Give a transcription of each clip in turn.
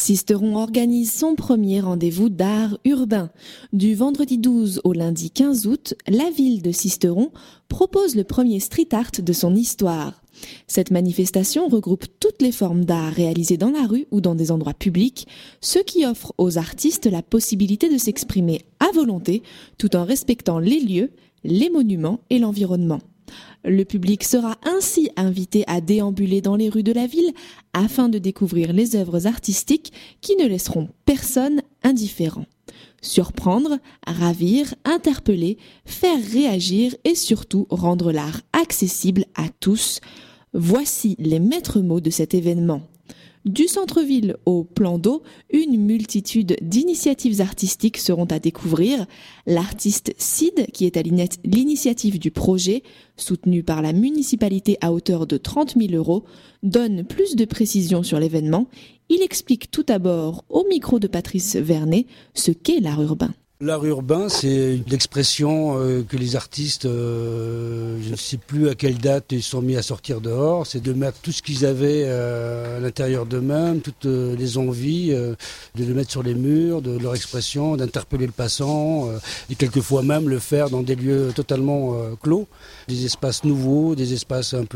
Sisteron organise son premier rendez-vous d'art urbain. Du vendredi 12 au lundi 15 août, la ville de Sisteron propose le premier street art de son histoire. Cette manifestation regroupe toutes les formes d'art réalisées dans la rue ou dans des endroits publics, ce qui offre aux artistes la possibilité de s'exprimer à volonté tout en respectant les lieux, les monuments et l'environnement. Le public sera ainsi invité à déambuler dans les rues de la ville afin de découvrir les œuvres artistiques qui ne laisseront personne indifférent. Surprendre, ravir, interpeller, faire réagir et surtout rendre l'art accessible à tous. Voici les maîtres mots de cet événement. Du centre-ville au plan d'eau, une multitude d'initiatives artistiques seront à découvrir. L'artiste Sid, qui est à l'initiative du projet, soutenu par la municipalité à hauteur de 30 000 €, donne plus de précisions sur l'événement. Il explique tout d'abord, au micro de Patrice Vernet, ce qu'est l'art urbain. L'art urbain, c'est une expression que les artistes, je ne sais plus à quelle date, ils sont mis à sortir dehors. C'est de mettre tout ce qu'ils avaient à l'intérieur d'eux-mêmes, toutes les envies, de le mettre sur les murs, de leur expression, d'interpeller le passant, et quelquefois même le faire dans des lieux totalement clos, des espaces nouveaux, des espaces un peu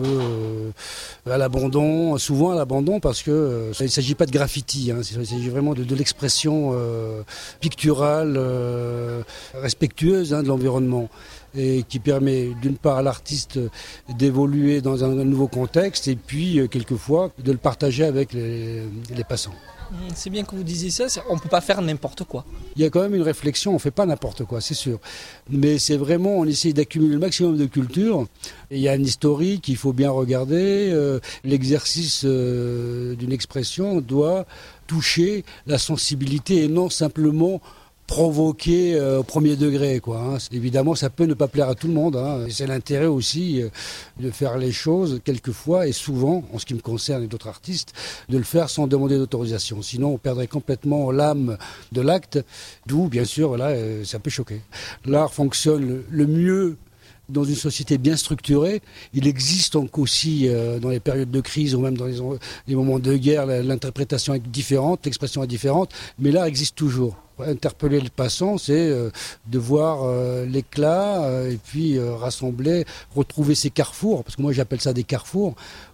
à l'abandon, souvent à l'abandon parce que il ne s'agit pas de graffiti, il s'agit vraiment de l'expression picturale, respectueuse de l'environnement et qui permet d'une part à l'artiste d'évoluer dans un nouveau contexte et puis quelquefois de le partager avec les passants. C'est bien que vous disiez ça, on ne peut pas faire n'importe quoi. Il y a quand même une réflexion, on ne fait pas n'importe quoi, c'est sûr. Mais c'est vraiment, on essaye d'accumuler le maximum de culture. Et il y a un historique qu'il faut bien regarder. L'exercice d'une expression doit toucher la sensibilité et non simplement provoquer au premier degré, Évidemment, ça peut ne pas plaire à tout le monde, Et c'est l'intérêt aussi de faire les choses quelquefois et souvent, en ce qui me concerne et d'autres artistes, de le faire sans demander d'autorisation. Sinon, on perdrait complètement l'âme de l'acte, d'où, bien sûr, là, ça peut choquer. L'art fonctionne le mieux dans une société bien structurée. Il existe donc aussi dans les périodes de crise ou même dans les moments de guerre, l'interprétation est différente, l'expression est différente, mais l'art existe toujours. Interpeller le passant, c'est de voir l'éclat et puis rassembler, retrouver ces carrefours, parce que moi j'appelle ça des carrefours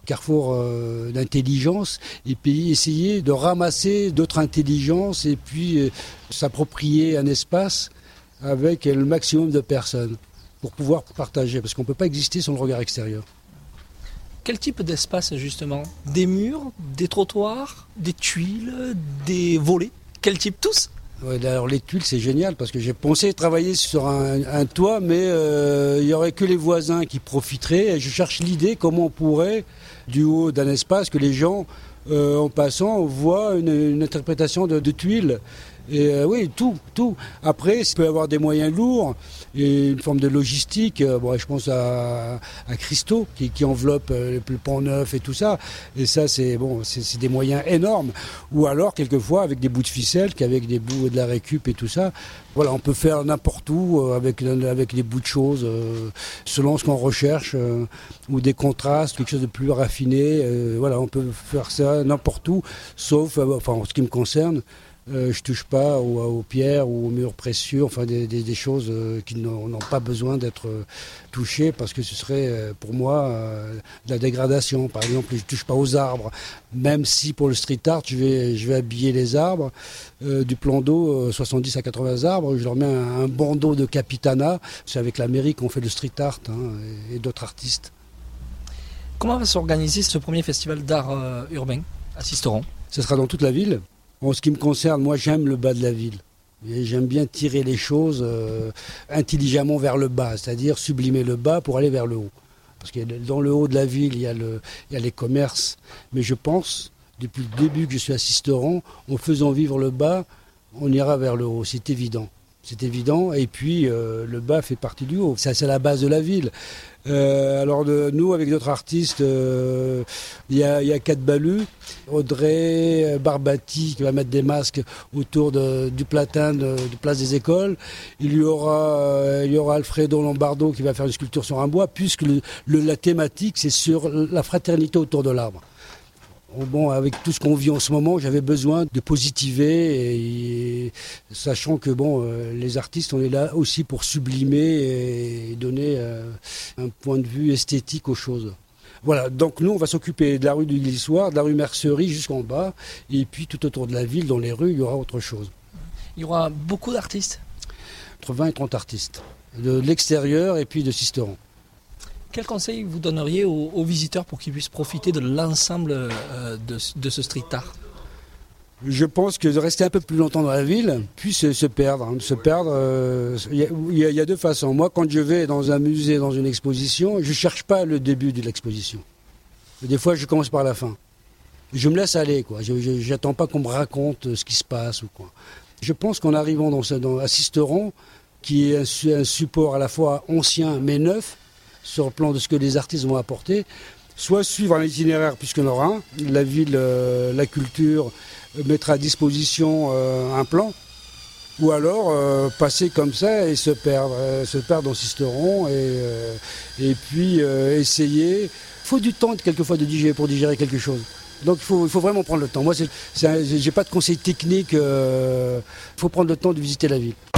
d'intelligence, et puis essayer de ramasser d'autres intelligences et puis s'approprier un espace avec le maximum de personnes pour pouvoir partager, parce qu'on ne peut pas exister sans le regard extérieur. Quel type d'espace justement ? Des murs, des trottoirs, des tuiles, des volets ? Quel type ? Tous ? Ouais, alors les tuiles c'est génial parce que j'ai pensé travailler sur un toit mais il n'y aurait que les voisins qui profiteraient et je cherche l'idée comment on pourrait du haut d'un espace que les gens en passant voient une interprétation de tuiles. Et oui, tout. Après, il peut y avoir des moyens lourds et une forme de logistique. Je pense à Christo qui enveloppe le Pont Neuf et tout ça. Et ça, c'est des moyens énormes. Ou alors, quelquefois, avec des bouts de ficelle, qu'avec des bouts de la récup et tout ça. Voilà, on peut faire n'importe où avec des bouts de choses, selon ce qu'on recherche, ou des contrastes, quelque chose de plus raffiné. On peut faire ça n'importe où, sauf, en ce qui me concerne, je touche pas aux pierres ou aux murs précieux, des choses qui n'ont pas besoin d'être touchées parce que ce serait pour moi de la dégradation. Par exemple, je touche pas aux arbres, même si pour le street art, je vais habiller les arbres du plan d'eau, 70 à 80 arbres, je leur mets un bandeau de capitana. C'est avec la mairie qu'on fait le street art et d'autres artistes. Comment va s'organiser ce premier festival d'art urbain à Sisteron ? Ce sera dans toute la ville. En ce qui me concerne, moi j'aime le bas de la ville. Et j'aime bien tirer les choses intelligemment vers le bas, c'est-à-dire sublimer le bas pour aller vers le haut. Parce que dans le haut de la ville, il y a les commerces. Mais je pense, depuis le début que je suis à Sisteron, en faisant vivre le bas, on ira vers le haut, c'est évident. C'est évident, et puis le bas fait partie du haut. Ça, c'est la base de la ville. Nous, avec d'autres artistes, il y a Kat Balu, Audrey Barbati qui va mettre des masques autour du platin de Place des Écoles. Il y aura Alfredo Lombardo qui va faire une sculpture sur un bois, puisque la thématique, c'est sur la fraternité autour de l'arbre. Bon, avec tout ce qu'on vit en ce moment, j'avais besoin de positiver, et sachant que les artistes, on est là aussi pour sublimer et donner un point de vue esthétique aux choses. Voilà, donc nous on va s'occuper de la rue du Glissoire, de la rue Mercerie jusqu'en bas, et puis tout autour de la ville, dans les rues, il y aura autre chose. Il y aura beaucoup d'artistes. Entre 20 et 30 artistes, de l'extérieur et puis de Sisteron. Quel conseil vous donneriez aux visiteurs pour qu'ils puissent profiter de l'ensemble de ce street art ? Je pense que de rester un peu plus longtemps dans la ville, puis se perdre. Il y a deux façons. Moi, quand je vais dans un musée, dans une exposition, je ne cherche pas le début de l'exposition. Des fois, je commence par la fin. Je me laisse aller, quoi. Je n'attends pas qu'on me raconte ce qui se passe ou quoi. Je pense qu'en arrivant à Sisteron, qui est un support à la fois ancien mais neuf, sur le plan de ce que les artistes vont apporter, soit suivre un itinéraire, puisqu'il y en aura un, la ville, la culture mettra à disposition un plan, ou alors passer comme ça et se perdre dans Sisteron, et puis essayer. Il faut du temps quelquefois pour digérer quelque chose. Donc il faut vraiment prendre le temps. Moi, j'ai pas de conseils techniques, il faut prendre le temps de visiter la ville.